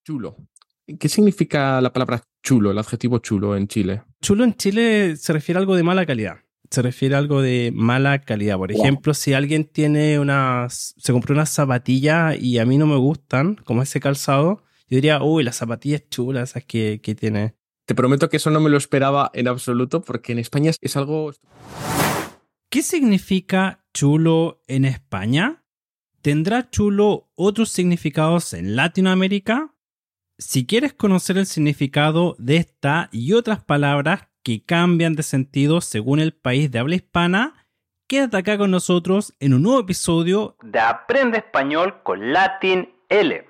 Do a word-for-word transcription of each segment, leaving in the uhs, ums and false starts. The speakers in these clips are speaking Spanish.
Chulo. ¿Qué significa la palabra chulo, el adjetivo chulo en Chile? Chulo en Chile se refiere a algo de mala calidad. Se refiere a algo de mala calidad. Por ejemplo, si alguien tiene unas... se compró unas zapatillas y a mí no me gustan, como ese calzado, yo diría, uy, las zapatillas chulas esas que, que tiene. Te prometo que eso no me lo esperaba en absoluto, porque en España es, es algo... ¿Qué significa chulo en España? ¿Tendrá chulo otros significados en Latinoamérica? Si quieres conocer el significado de esta y otras palabras que cambian de sentido según el país de habla hispana, quédate acá con nosotros en un nuevo episodio de Aprende Español con Latin L.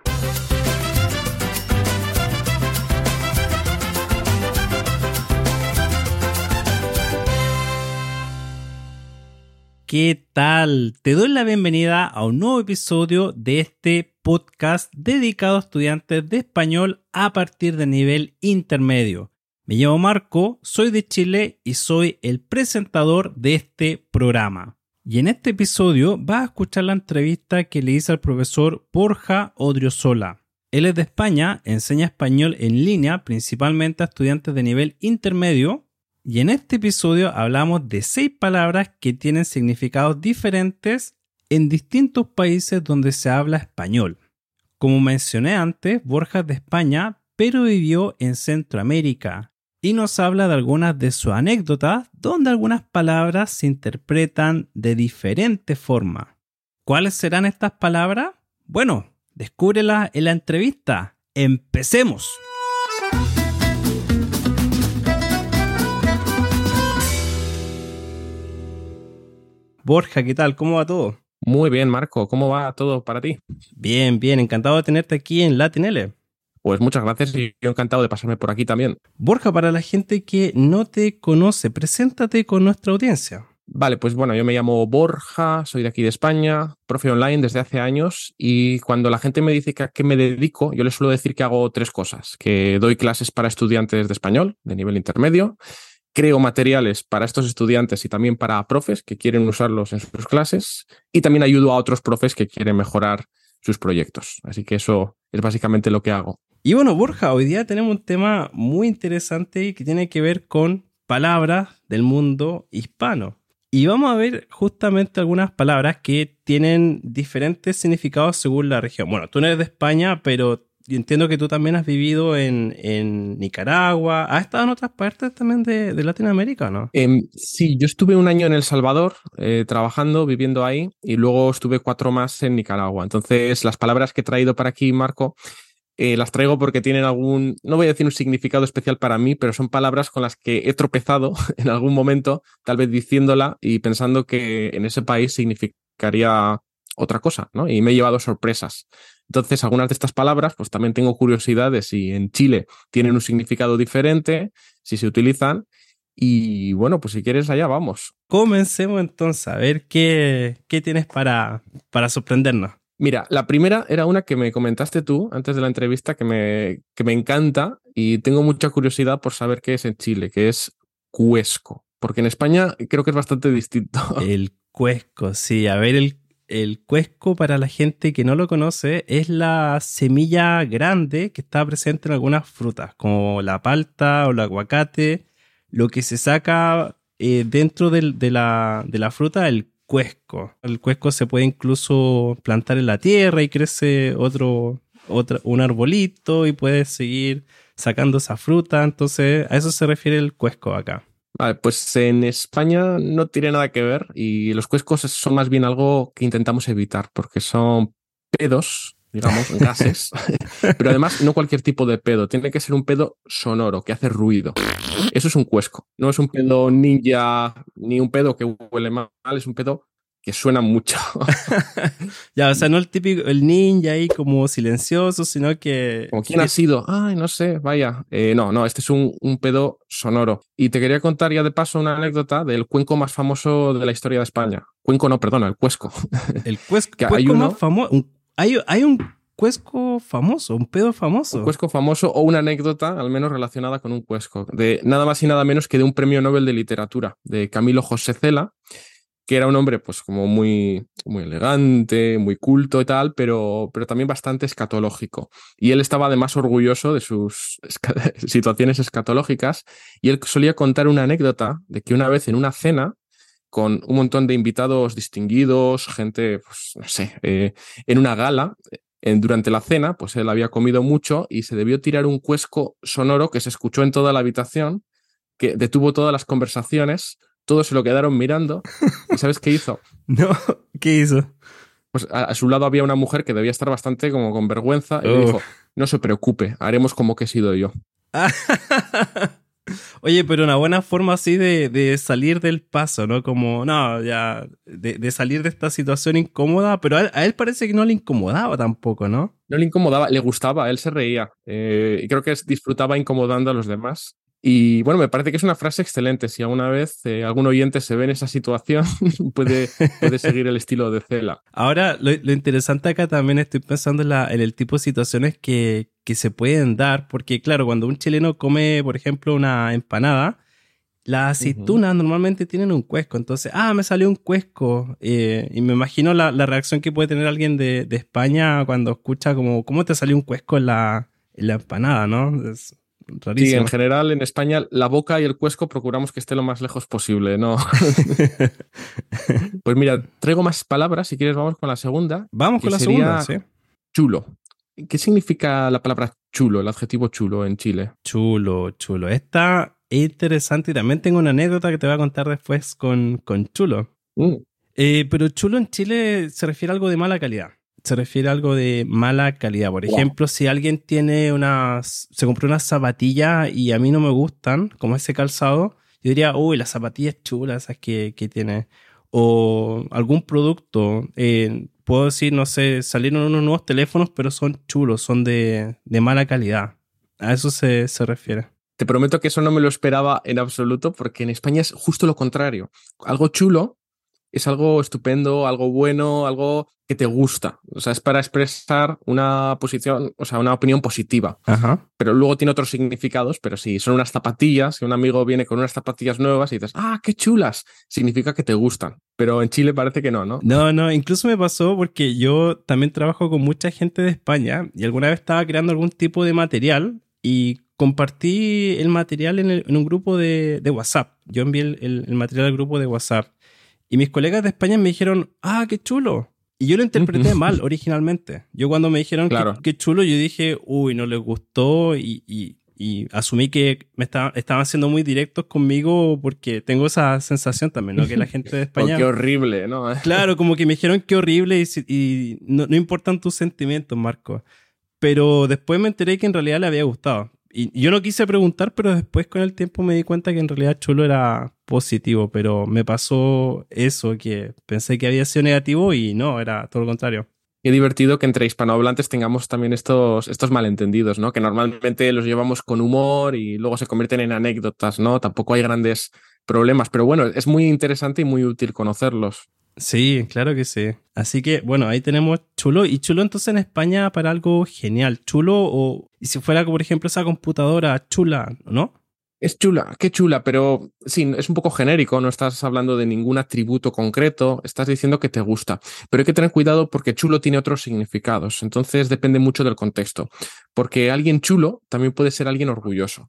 ¿Qué tal? Te doy la bienvenida a un nuevo episodio de este podcast dedicado a estudiantes de español a partir de nivel intermedio. Me llamo Marco, soy de Chile y soy el presentador de este programa. Y en este episodio vas a escuchar la entrevista que le hice al profesor Borja Odriozola. Él es de España, enseña español en línea principalmente a estudiantes de nivel intermedio. Y en este episodio hablamos de seis palabras que tienen significados diferentes en distintos países donde se habla español. Como mencioné antes, Borja es de España, pero vivió en Centroamérica y nos habla de algunas de sus anécdotas donde algunas palabras se interpretan de diferente forma. ¿Cuáles serán estas palabras? Bueno, descúbrelas en la entrevista. ¡Empecemos! Borja, ¿qué tal? ¿Cómo va todo? Muy bien, Marco. ¿Cómo va todo para ti? Bien, bien. Encantado de tenerte aquí en Latin L. Pues muchas gracias y yo encantado de pasarme por aquí también. Borja, para la gente que no te conoce, preséntate con nuestra audiencia. Vale, pues bueno, yo me llamo Borja, soy de aquí de España, profe online desde hace años y cuando la gente me dice que a qué me dedico, yo les suelo decir que hago tres cosas, que doy clases para estudiantes de español de nivel intermedio, creo materiales para estos estudiantes y también para profes que quieren usarlos en sus clases y también ayudo a otros profes que quieren mejorar sus proyectos. Así que eso es básicamente lo que hago. Y bueno, Borja, hoy día tenemos un tema muy interesante que tiene que ver con palabras del mundo hispano. Y vamos a ver justamente algunas palabras que tienen diferentes significados según la región. Bueno, tú no eres de España, pero entiendo que tú también has vivido en, en Nicaragua. ¿Has estado en otras partes también de, de Latinoamérica, no? Eh, sí, yo estuve un año en El Salvador eh, trabajando, viviendo ahí, y luego estuve cuatro más en Nicaragua. Entonces, las palabras que he traído para aquí, Marco, eh, las traigo porque tienen algún, no voy a decir un significado especial para mí, pero son palabras con las que he tropezado en algún momento, tal vez diciéndola y pensando que en ese país significaría otra cosa, ¿no? Y me he llevado sorpresas. Entonces, algunas de estas palabras, pues también tengo curiosidad de si en Chile tienen un significado diferente, si se utilizan. Y bueno, pues si quieres, allá vamos. Comencemos entonces a ver qué, qué tienes para, para sorprendernos. Mira, la primera era una que me comentaste tú antes de la entrevista que me, que me encanta y tengo mucha curiosidad por saber qué es en Chile, que es cuesco. Porque en España creo que es bastante distinto. El cuesco, sí. A ver, el El cuesco, para la gente que no lo conoce, es la semilla grande que está presente en algunas frutas, como la palta o el aguacate. Lo que se saca eh, dentro del, de, la, de la fruta, el cuesco. El cuesco se puede incluso plantar en la tierra y crece otro, otro, un arbolito y puedes seguir sacando esa fruta. Entonces, a eso se refiere el cuesco acá. Vale, pues en España no tiene nada que ver y los cuescos son más bien algo que intentamos evitar porque son pedos, digamos, gases, pero además no cualquier tipo de pedo, tiene que ser un pedo sonoro, que hace ruido. Eso es un cuesco, no es un pedo ninja ni un pedo que huele mal, es un pedo que suena mucho. Ya, o sea, no el típico, el ninja ahí como silencioso, sino que... ¿Como quién ha sido? Ay, no sé, vaya. Eh, no, no, este es un, un pedo sonoro. Y te quería contar ya de paso una anécdota del cuenco más famoso de la historia de España. Cuenco no, perdona, el cuesco. El cuesco, que cuesco hay uno, más famoso. Hay, hay un cuesco famoso, un pedo famoso. Un cuesco famoso o una anécdota, al menos relacionada con un cuesco. De nada más y nada menos que de un premio Nobel de literatura, de Camilo José Cela, que era un hombre pues como muy, muy elegante, muy culto y tal, pero, pero también bastante escatológico. Y él estaba además orgulloso de sus esca- situaciones escatológicas y él solía contar una anécdota de que una vez en una cena con un montón de invitados distinguidos, gente, pues no sé, eh, en una gala, en, durante la cena, pues él había comido mucho y se debió tirar un cuesco sonoro que se escuchó en toda la habitación, que detuvo todas las conversaciones, todos se lo quedaron mirando. ¿Y sabes qué hizo? No, ¿qué hizo? Pues a, a su lado había una mujer que debía estar bastante como con vergüenza y le Oh. dijo, no se preocupe, haremos como que he sido yo. Oye, pero una buena forma así de, de salir del paso, ¿no? Como, no, ya, de, de salir de esta situación incómoda, pero a él, a él parece que no le incomodaba tampoco, ¿no? No le incomodaba, le gustaba, él se reía eh, y creo que es, disfrutaba incomodando a los demás. Y bueno, me parece que es una frase excelente. Si alguna vez eh, algún oyente se ve en esa situación, puede, puede seguir el estilo de Cela. Ahora, lo, lo interesante acá también estoy pensando en, la, en el tipo de situaciones que, que se pueden dar, porque claro, cuando un chileno come, por ejemplo, una empanada, las aceitunas uh-huh. normalmente tienen un cuesco, entonces, ah, me salió un cuesco, eh, y me imagino la, la reacción que puede tener alguien de, de España cuando escucha como, ¿cómo te salió un cuesco en la, en la empanada, no? Es rarísimo. Sí, en general en España la boca y el cuesco procuramos que esté lo más lejos posible, ¿no? Pues mira, traigo más palabras, si quieres vamos con la segunda. Vamos con la segunda, sí. Chulo. ¿Qué significa la palabra chulo, el adjetivo chulo en Chile? Chulo, chulo. Esta es interesante y también tengo una anécdota que te voy a contar después con, con chulo. Mm. Eh, pero chulo en Chile se refiere a algo de mala calidad. Se refiere a algo de mala calidad. Por ejemplo, wow. si alguien tiene unas, se compró unas zapatillas y a mí no me gustan, como ese calzado, yo diría, uy, las zapatillas chulas esas que, que tiene. O algún producto, eh, puedo decir, no sé, salieron unos nuevos teléfonos, pero son chulos, son de, de mala calidad. A eso se, se refiere. Te prometo que eso no me lo esperaba en absoluto, porque en España es justo lo contrario. Algo chulo es algo estupendo, algo bueno, algo que te gusta. O sea, es para expresar una posición, o sea, una opinión positiva. Ajá. Pero luego tiene otros significados, pero si son unas zapatillas, si un amigo viene con unas zapatillas nuevas y dices, ¡ah, qué chulas! Significa que te gustan. Pero en Chile parece que no, ¿no? No, no, incluso me pasó porque yo también trabajo con mucha gente de España y alguna vez estaba creando algún tipo de material y compartí el material en, el, en un grupo de, de WhatsApp. Yo envié el, el, el material al grupo de WhatsApp. Y mis colegas de España me dijeron, ah, qué chulo. Y yo lo interpreté mal originalmente. Yo cuando me dijeron claro. que, qué chulo, yo dije, uy, no les gustó y, y, y asumí que me estaba, estaban siendo muy directos conmigo porque tengo esa sensación también, ¿no? Que la gente de España... Oh, qué horrible, ¿no? Claro, como que me dijeron qué horrible y, y no, no importan tus sentimientos, Marco. Pero después me enteré que en realidad le había gustado. Y yo no quise preguntar, pero después con el tiempo me di cuenta que en realidad chulo era positivo, pero me pasó eso, que pensé que había sido negativo y no, era todo lo contrario. Qué divertido que entre hispanohablantes tengamos también estos, estos malentendidos, ¿no? Que normalmente los llevamos con humor y luego se convierten en anécdotas, ¿no? Tampoco hay grandes problemas, pero bueno, es muy interesante y muy útil conocerlos. Sí, claro que sí. Así que, bueno, ahí tenemos chulo. Y chulo entonces en España para algo genial. Chulo o... Y si fuera, por ejemplo, esa computadora chula, ¿no? Es chula, qué chula, pero sí, es un poco genérico, no estás hablando de ningún atributo concreto, estás diciendo que te gusta. Pero hay que tener cuidado porque chulo tiene otros significados, entonces depende mucho del contexto. Porque alguien chulo también puede ser alguien orgulloso.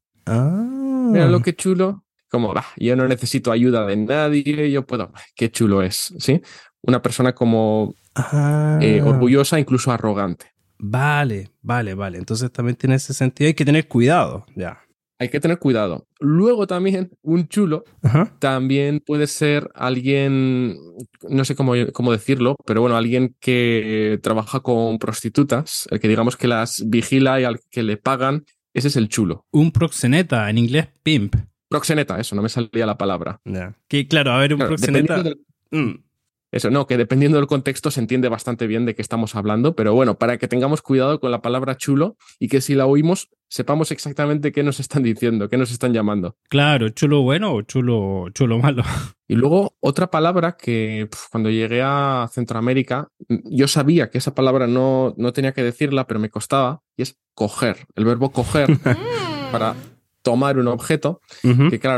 Ah. Mira lo que chulo... Como, bah, yo no necesito ayuda de nadie, yo puedo, qué chulo es, ¿sí? Una persona como ah. eh, orgullosa, incluso arrogante. Vale, vale, vale. Entonces también tiene ese sentido, hay que tener cuidado, ya. Hay que tener cuidado. Luego también, un chulo uh-huh. también puede ser alguien, no sé cómo, cómo decirlo, pero bueno, alguien que trabaja con prostitutas, el que digamos que las vigila y al que le pagan, ese es el chulo. Un proxeneta, en inglés pimp. Proxeneta, eso, no me salía la palabra. Yeah. Que claro, a ver, un claro, proxeneta... Del... Mm. Eso, no, que dependiendo del contexto se entiende bastante bien de qué estamos hablando, pero bueno, para que tengamos cuidado con la palabra chulo y que si la oímos sepamos exactamente qué nos están diciendo, qué nos están llamando. Claro, chulo bueno o chulo, chulo malo. Y luego otra palabra que pf, cuando llegué a Centroamérica, yo sabía que esa palabra no, no tenía que decirla, pero me costaba, y es coger, el verbo coger para... tomar un objeto, uh-huh. que claro,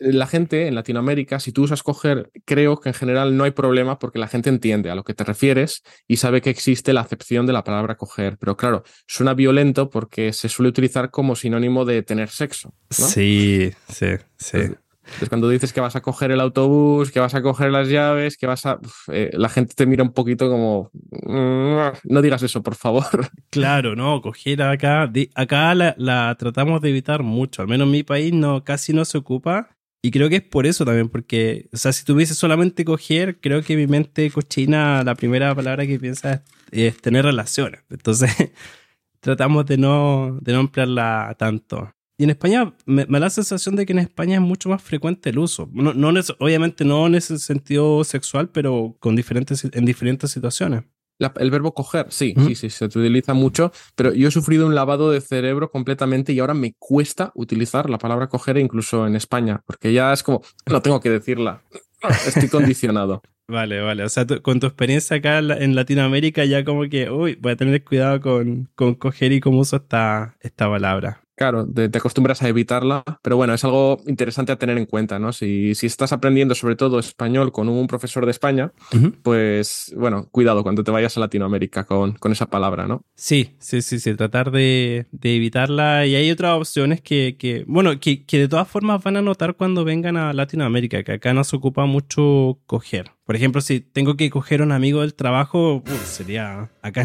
la gente en Latinoamérica, si tú usas coger, creo que en general no hay problema porque la gente entiende a lo que te refieres y sabe que existe la acepción de la palabra coger. Pero claro, suena violento porque se suele utilizar como sinónimo de tener sexo, ¿no? Sí, sí, sí. Entonces, entonces, cuando dices que vas a coger el autobús, que vas a coger las llaves, que vas a... uf, eh, la gente te mira un poquito como... "Mm, no digas eso, por favor". Claro, no, coger acá, di- acá la, la tratamos de evitar mucho, al menos en mi país no, casi no se ocupa. Y creo que es por eso también, porque, o sea, si tuviese solamente coger, creo que mi mente cochina, la primera palabra que piensa es, es tener relaciones. Entonces, tratamos de no, de no emplearla tanto. Y en España, me, me da la sensación de que en España es mucho más frecuente el uso. No, no neces- obviamente no en ese sentido sexual, pero con diferentes, en diferentes situaciones. La- el verbo coger, sí, Ujú. sí, sí, se utiliza mucho, pero yo he sufrido un lavado de cerebro completamente y ahora me cuesta utilizar la palabra coger incluso en España, porque ya es como, no tengo que decirla, estoy condicionado. Vale, vale. O sea, tú- con tu experiencia acá en la- en Latinoamérica ya como que, uy, voy a tener cuidado con, con coger y cómo uso esta, esta palabra. Claro, te, te acostumbras a evitarla, pero bueno, es algo interesante a tener en cuenta, ¿no? Si, si estás aprendiendo sobre todo español con un profesor de España, Ujú. pues bueno, cuidado cuando te vayas a Latinoamérica con, con esa palabra, ¿no? Sí, sí, sí, sí, tratar de, de evitarla. Y hay otras opciones que, que bueno, que, que de todas formas van a notar cuando vengan a Latinoamérica, que acá no se ocupa mucho coger. Por ejemplo, si tengo que coger a un amigo del trabajo, uf, sería acá.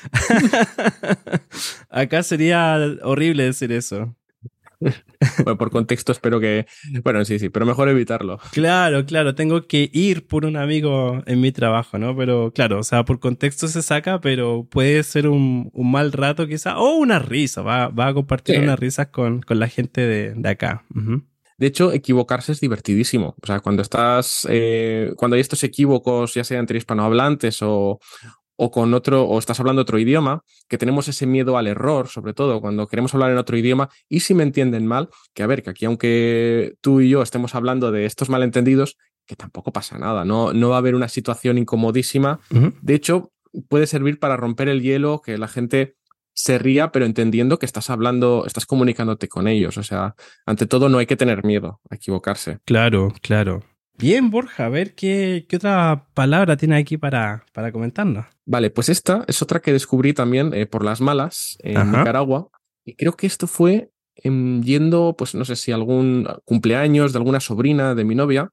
Acá sería horrible decir eso. Bueno, por contexto espero que, bueno, sí, sí, pero mejor evitarlo. Claro, claro, tengo que ir por un amigo en mi trabajo, ¿no? Pero claro, o sea, por contexto se saca, pero puede ser un, un mal rato quizá, o una risa, va, va a compartir Sí. unas risas con, con la gente de, de acá. Ujú. De hecho, equivocarse es divertidísimo. O sea, cuando estás, eh, cuando hay estos equívocos, ya sea entre hispanohablantes o, o con otro, o estás hablando otro idioma, que tenemos ese miedo al error, sobre todo cuando queremos hablar en otro idioma, y si me entienden mal, que a ver, que aquí aunque tú y yo estemos hablando de estos malentendidos, que tampoco pasa nada, no, no va a haber una situación incomodísima. Ujú. De hecho, puede servir para romper el hielo, que la gente se ría, pero entendiendo que estás hablando, estás comunicándote con ellos. O sea, ante todo no hay que tener miedo a equivocarse. Claro, claro. Bien, Borja, a ver qué, qué otra palabra tiene aquí para, para comentarnos. Vale, pues esta es otra que descubrí también eh, por las malas en Ajá. Nicaragua. Y creo que esto fue em, yendo, pues no sé si algún cumpleaños de alguna sobrina de mi novia.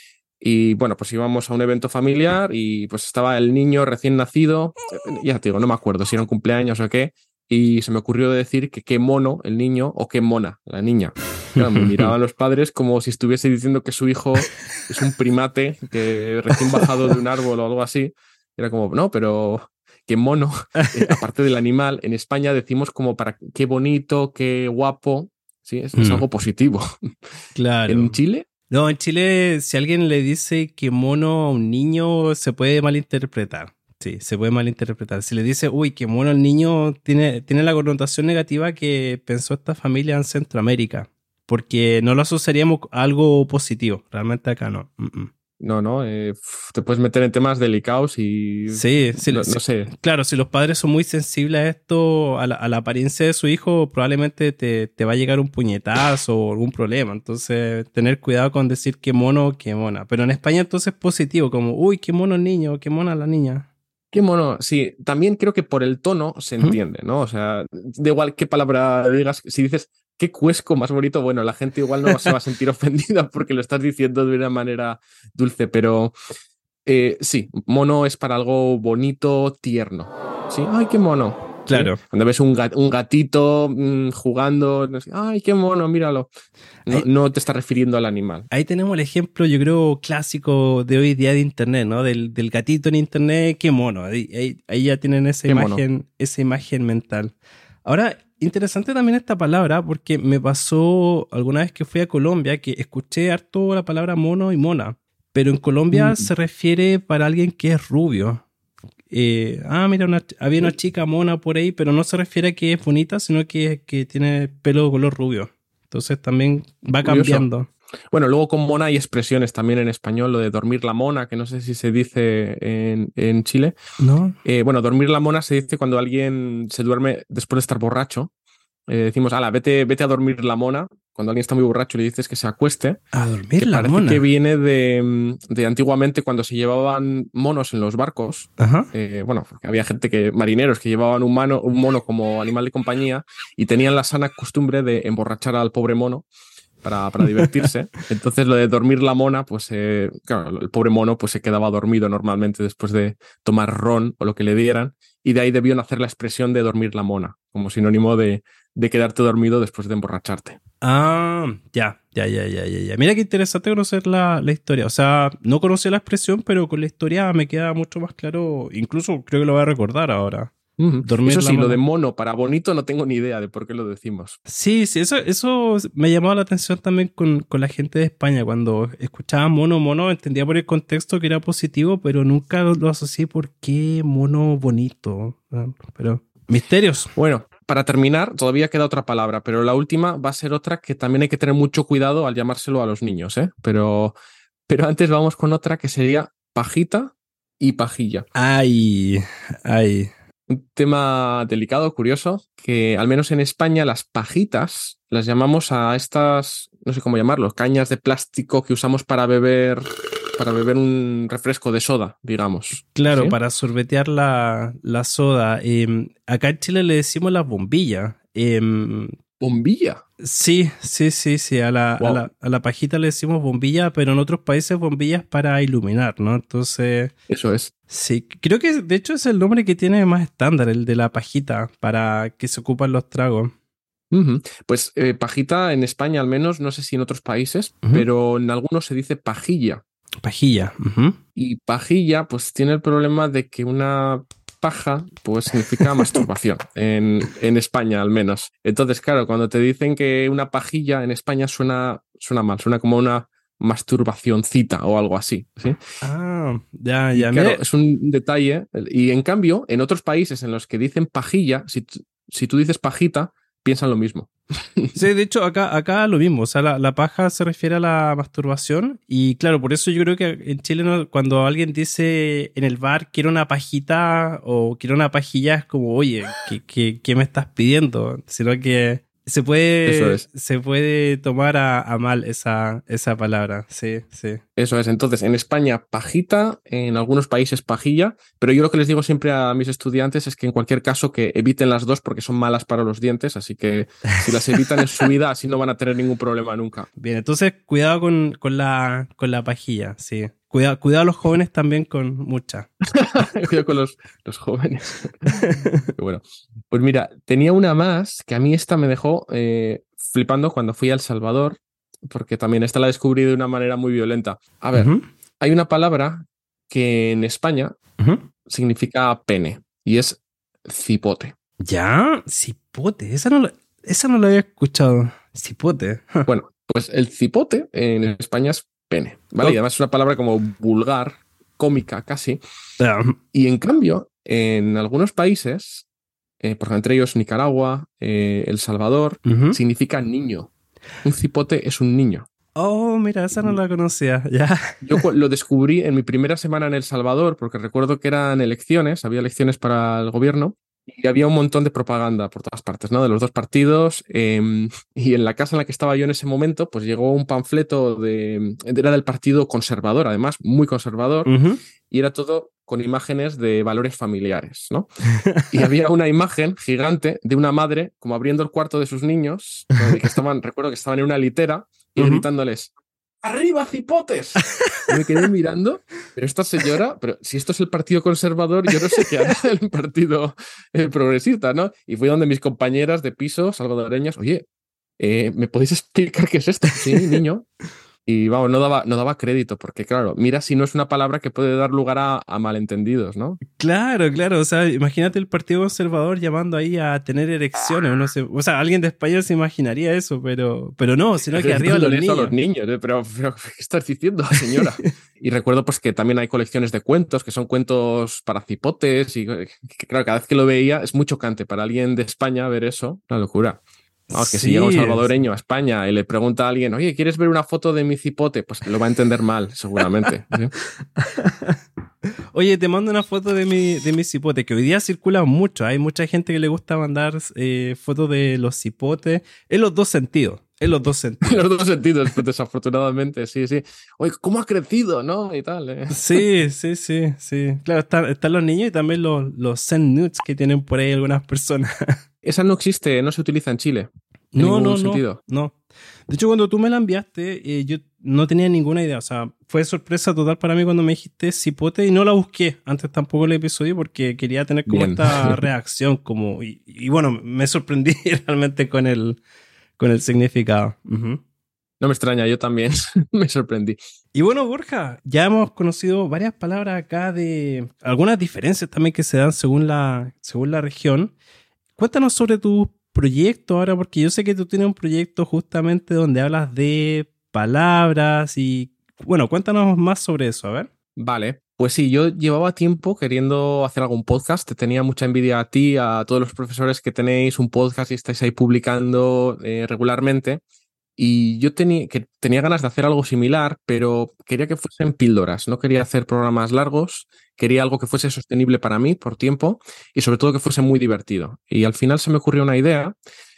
Y bueno, pues íbamos a un evento familiar y pues estaba el niño recién nacido. Eh, Ya te digo, no me acuerdo si era un cumpleaños o qué. Y se me ocurrió decir que qué mono el niño o qué mona la niña. Claro, me miraban los padres como si estuviese diciendo que su hijo es un primate que recién bajado de un árbol o algo así. Era como, no, pero qué mono. Eh, aparte del animal, en España decimos como para qué bonito, qué guapo. Sí, es, es Mm, algo positivo. En claro. Chile, No, en Chile, si alguien le dice que mono a un niño, se puede malinterpretar. Sí, se puede malinterpretar. Si le dice, uy, qué mono el niño, tiene, tiene la connotación negativa que pensó esta familia en Centroamérica. Porque no lo asociaríamos a algo positivo. Realmente acá no. Mm, mm. no, no, eh, uf, te puedes meter en temas delicados y Sí, sí, no, sí. no sé. Claro, si los padres son muy sensibles a esto, a la, a la apariencia de su hijo, probablemente te, te va a llegar un puñetazo o algún problema. Entonces, tener cuidado con decir qué mono, qué mona. Pero en España entonces es positivo, como, uy, qué mono el niño, qué mona la niña. Qué mono, sí, también creo que por el tono se Ujú. entiende, ¿no? O sea, da igual qué palabra digas, si dices qué cuesco más bonito, bueno, la gente igual no se va a sentir ofendida porque lo estás diciendo de una manera dulce, pero eh, sí, mono es para algo bonito, tierno. Sí, ay, qué mono. ¿Sí? Claro. Cuando ves un, gat- un gatito mm, jugando, no sé, ay, qué mono, míralo. No, Ahí, no te estás refiriendo al animal. ahí tenemos el ejemplo, yo creo, clásico de hoy día de Internet, ¿no? Del, del gatito en Internet, qué mono. Ahí, ahí, ahí ya tienen esa Qué mono. imagen, esa imagen mental. Ahora, interesante también esta palabra porque me pasó alguna vez que fui a Colombia que escuché harto la palabra mono y mona, pero en Colombia Mm. se refiere para alguien que es rubio. Eh, ah, mira, una, había una chica mona por ahí, pero no se refiere a que es bonita, sino que, que tiene pelo de color rubio. Entonces también va Curioso. cambiando. Bueno, luego con mona hay expresiones también en español, lo de dormir la mona, que no sé si se dice en, en Chile. ¿No? Eh, bueno, dormir la mona se dice cuando alguien se duerme después de estar borracho. Eh, decimos, ala, vete, vete a dormir la mona. cuando alguien está muy borracho y le dices que se acueste. A dormir que la parece mona. que viene de, de antiguamente cuando se llevaban monos en los barcos. Ajá. Eh, bueno, había gente que, marineros, que llevaban un, mano, un mono como animal de compañía y tenían la sana costumbre de emborrachar al pobre mono para, para divertirse. Entonces lo de dormir la mona, pues eh, claro, el pobre mono pues se quedaba dormido normalmente después de tomar ron o lo que le dieran, y de ahí debió nacer la expresión de dormir la mona, como sinónimo de, de quedarte dormido después de emborracharte. Ah, ya, ya, ya, ya, ya, ya. Mira qué interesante conocer la, la historia. O sea, no conocía la expresión, pero con la historia me queda mucho más claro. Incluso creo que lo voy a recordar ahora. Uh-huh. Dormir Eso la sí, lo mona. de mono para bonito no tengo ni idea de por qué lo decimos. Sí, sí, eso, eso me llamaba la atención también con, con la gente de España. Cuando escuchaba mono, mono, entendía por el contexto que era positivo, pero nunca lo asocié por qué mono bonito. Pero misterios. Bueno, para terminar, todavía queda otra palabra, pero la última va a ser otra que también hay que tener mucho cuidado al llamárselo a los niños, ¿eh? Pero, pero antes vamos con otra que sería pajita y pajilla. Ay, ay. Un tema delicado, curioso, que al menos en España las pajitas las llamamos a estas, no sé cómo llamarlos, cañas de plástico que usamos para beber, para beber un refresco de soda, digamos. Claro, ¿Sí? para sorbetear la, la soda. Eh, acá en Chile le decimos las bombillas. Eh, Bombilla. sí, sí, sí, sí. A la, Wow. a la, a la pajita le decimos bombilla, pero en otros países bombillas para iluminar, ¿no? Entonces, Eso es. sí, creo que de hecho es el nombre que tiene más estándar, el de la pajita, para que se ocupan los tragos. Uh-huh. Pues eh, pajita en España al menos, no sé si en otros países, Uh-huh. pero en algunos se dice pajilla. Pajilla. Uh-huh. Y pajilla pues tiene el problema de que una paja pues significa masturbación, en, en España al menos. Entonces, claro, cuando te dicen que una pajilla en España suena, suena mal, suena como una masturbacioncita o algo así, ¿sí? Ah, ya, Y ya. claro, Mire, es un detalle. Y en cambio, en otros países en los que dicen pajilla, si, t- si tú dices pajita, piensan lo mismo. sí, de hecho, acá, acá lo mismo. O sea, la, la paja se refiere a la masturbación. Y claro, por eso yo creo que en Chile, no- cuando alguien dice en el bar quiero una pajita o quiero una pajilla, es como, oye, ¿qué, qué, qué me estás pidiendo? Sino que se Eso puede, es. se puede tomar a, a mal esa, esa palabra. Sí, sí. Eso es. Entonces, en España, pajita, en algunos países pajilla, pero yo lo que les digo siempre a mis estudiantes es que en cualquier caso que eviten las dos porque son malas para los dientes, así que si las evitan en su vida, así no van a tener ningún problema nunca. Bien, entonces cuidado con, con la, con la pajilla, sí. Cuidado, cuidado a los jóvenes también con mucha. Cuidado con los, los jóvenes. Bueno, pues mira, tenía una más que a mí esta me dejó eh, flipando cuando fui a El Salvador, porque también esta la descubrí de una manera muy violenta. A ver, Ujú, hay una palabra que en España ujú. significa pene y es cipote. Ya, cipote, esa no, la, esa no la había escuchado. Cipote. Bueno, pues el cipote en España es pene, ¿vale? Y además es una palabra como vulgar, cómica casi. Ah, Y en cambio, en algunos países, eh, por ejemplo, entre ellos Nicaragua, eh, El Salvador, ujú. significa niño. Un cipote es un niño. Oh, mira, esa no la conocía. Ya. Yo cu- lo descubrí en mi primera semana en El Salvador, porque recuerdo que eran elecciones, había elecciones para el gobierno, y había un montón de propaganda por todas partes, ¿no? De los dos partidos. eh, y en la casa en la que estaba yo en ese momento, pues llegó un panfleto de, era del Partido Conservador, además, muy conservador, Ujú. y era todo con imágenes de valores familiares, ¿no? Y había una imagen gigante de una madre como abriendo el cuarto de sus niños, donde que estaban, recuerdo que estaban en una litera y Ujú. gritándoles ¡arriba, cipotes! Y me quedé mirando, pero esta señora, pero si esto es el Partido Conservador, yo no sé qué hará el Partido eh, Progresista, ¿no? Y fui donde mis compañeras de piso salvadoreñas, oye, eh, ¿me podéis explicar qué es esto? Sí, niño. Y vamos, no daba, no daba crédito, porque claro, mira si no es una palabra que puede dar lugar a, a malentendidos, ¿no? Claro, claro. O sea, imagínate el Partido Conservador llamando ahí a tener erecciones. No sé. O sea, alguien de España se imaginaría eso, pero, pero no, sino que arriba los Dándole eso a niños. los niños, ¿eh? pero, pero, ¿qué estás diciendo, señora? Y recuerdo pues que también hay colecciones de cuentos, que son cuentos para cipotes, y que, claro, cada vez que lo veía es muy chocante para alguien de España ver eso, una locura. Vamos, que si llega un Sí, salvadoreño a España y le pregunta a alguien, oye, ¿quieres ver una foto de mi cipote? Pues lo va a entender mal, seguramente. ¿Sí? Oye, te mando una foto de mi, de mi cipote, que hoy día circula mucho. Hay mucha gente que le gusta mandar eh, fotos de los cipotes en los dos sentidos. En los dos sentidos. En los dos sentidos, pues, desafortunadamente, sí, sí. Oye, ¿cómo ha crecido, no? Y tal. ¿eh? Sí, sí, sí, sí. Claro, están, están los niños y también los, los Zen Nudes que tienen por ahí algunas personas. Esa no existe, no se utiliza en Chile. En No, ningún no, no, sentido. no. De hecho, cuando tú me la enviaste, eh, yo no tenía ninguna idea. O sea, fue sorpresa total para mí cuando me dijiste cipote y no la busqué antes tampoco el episodio porque quería tener como Bien. esta reacción. Como, y, y bueno, me sorprendí realmente con el, con el significado. Uh-huh. No me extraña, yo también me sorprendí. Y bueno, Borja, ya hemos conocido varias palabras acá de algunas diferencias también que se dan según la, según la región. Cuéntanos sobre tu proyecto ahora, porque yo sé que tú tienes un proyecto justamente donde hablas de palabras y, bueno, cuéntanos más sobre eso, a ver. Vale, pues sí, yo llevaba tiempo queriendo hacer algún podcast, te tenía mucha envidia a ti, a todos los profesores que tenéis un podcast y estáis ahí publicando eh, regularmente. Y yo tenía, que tenía ganas de hacer algo similar, pero quería que fuesen píldoras. No quería hacer programas largos, quería algo que fuese sostenible para mí por tiempo y sobre todo que fuese muy divertido. Y al final se me ocurrió una idea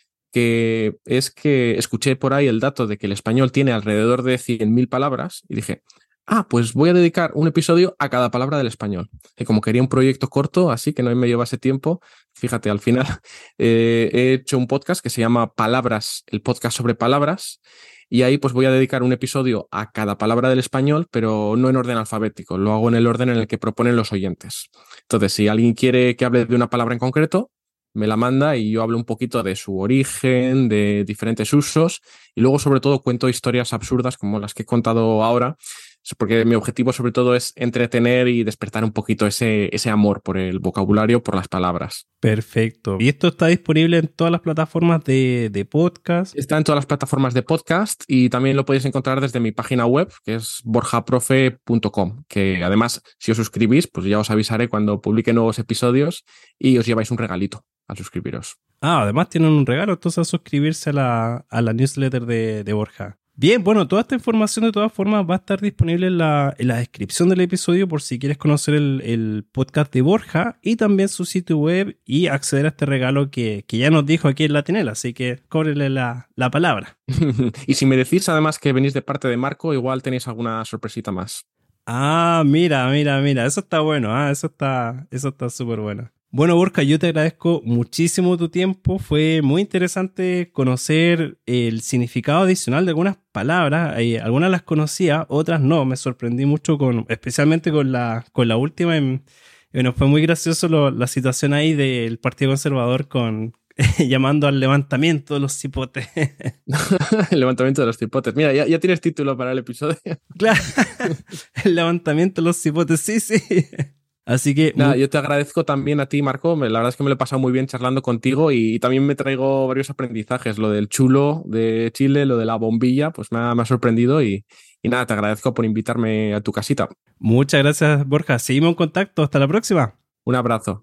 que es que escuché por ahí el dato de que el español tiene alrededor de cien mil palabras y dije, ah, pues voy a dedicar un episodio a cada palabra del español. Y como quería un proyecto corto, así que no me llevase tiempo, fíjate, al final eh, he hecho un podcast que se llama Palabras, el podcast sobre palabras, y ahí pues voy a dedicar un episodio a cada palabra del español, pero no en orden alfabético, lo hago en el orden en el que proponen los oyentes. Entonces, si alguien quiere que hable de una palabra en concreto, me la manda y yo hablo un poquito de su origen, de diferentes usos, y luego sobre todo cuento historias absurdas como las que he contado ahora, porque mi objetivo sobre todo es entretener y despertar un poquito ese, ese amor por el vocabulario, por las palabras. Perfecto. ¿Y esto está disponible en todas las plataformas de, de podcast? Está en todas las plataformas de podcast y también lo podéis encontrar desde mi página web, que es borja profe punto com, que además, si os suscribís, pues ya os avisaré cuando publique nuevos episodios y os lleváis un regalito al suscribiros. Ah, además tienen un regalo, entonces a suscribirse a la, a la newsletter de, de Borja. Bien, bueno, toda esta información de todas formas va a estar disponible en la, en la descripción del episodio por si quieres conocer el, el podcast de Borja y también su sitio web y acceder a este regalo que, que ya nos dijo aquí en la Tinela, así que cóbrele la, la palabra. Y si me decís además que venís de parte de Marco, igual tenéis alguna sorpresita más. Ah, mira, mira, mira, eso está bueno, ah, eso está, eso está súper bueno. Bueno, Borja, yo te agradezco muchísimo tu tiempo. Fue muy interesante conocer el significado adicional de algunas palabras. Eh, algunas las conocía, otras no. Me sorprendí mucho, con, especialmente con la, con la última. Y, bueno, fue muy gracioso lo, la situación ahí del Partido Conservador con llamando al levantamiento de los cipotes. El levantamiento de los cipotes. Mira, ya, ya tienes título para el episodio. Claro, el levantamiento de los cipotes, sí, sí. Así que... Nada, yo te agradezco también a ti, Marco. La verdad es que me lo he pasado muy bien charlando contigo y también me traigo varios aprendizajes. Lo del chulo de Chile, lo de la bombilla, pues me ha, me ha sorprendido y, y nada, te agradezco por invitarme a tu casita. Muchas gracias, Borja. Seguimos en contacto. Hasta la próxima. Un abrazo.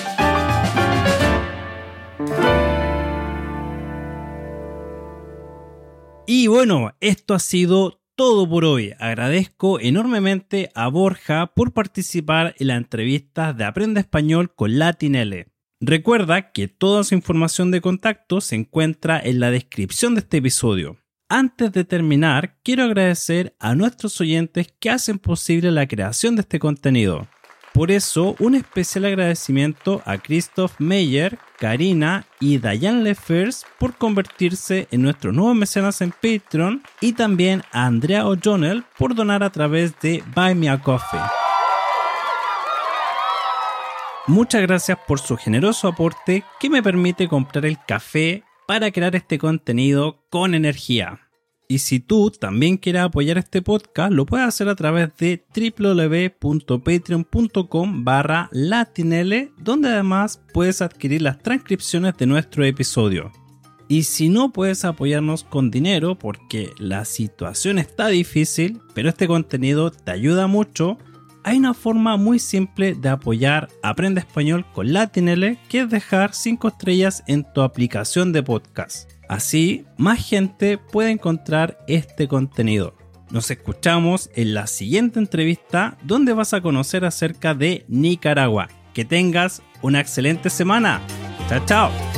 Y bueno, esto ha sido todo por hoy. Agradezco enormemente a Borja por participar en la entrevista de Aprende Español con la Tinele. Recuerda que toda su información de contacto se encuentra en la descripción de este episodio. Antes de terminar, quiero agradecer a nuestros oyentes que hacen posible la creación de este contenido. Por eso, un especial agradecimiento a Christoph Meyer, Karina y Diane Lefers por convertirse en nuestros nuevos mecenas en Patreon y también a Andrea O'Donnell por donar a través de Buy Me a Coffee. Muchas gracias por su generoso aporte que me permite comprar el café para crear este contenido con energía. Y si tú también quieres apoyar este podcast, lo puedes hacer a través de www.patreon.com barra latinl, donde además puedes adquirir las transcripciones de nuestro episodio. Y si no puedes apoyarnos con dinero porque la situación está difícil, pero este contenido te ayuda mucho, hay una forma muy simple de apoyar Aprende Español con Latinl, que es dejar cinco estrellas en tu aplicación de podcast. Así, más gente puede encontrar este contenido. Nos escuchamos en la siguiente entrevista, donde vas a conocer acerca de Nicaragua. Que tengas una excelente semana. Chao, chao.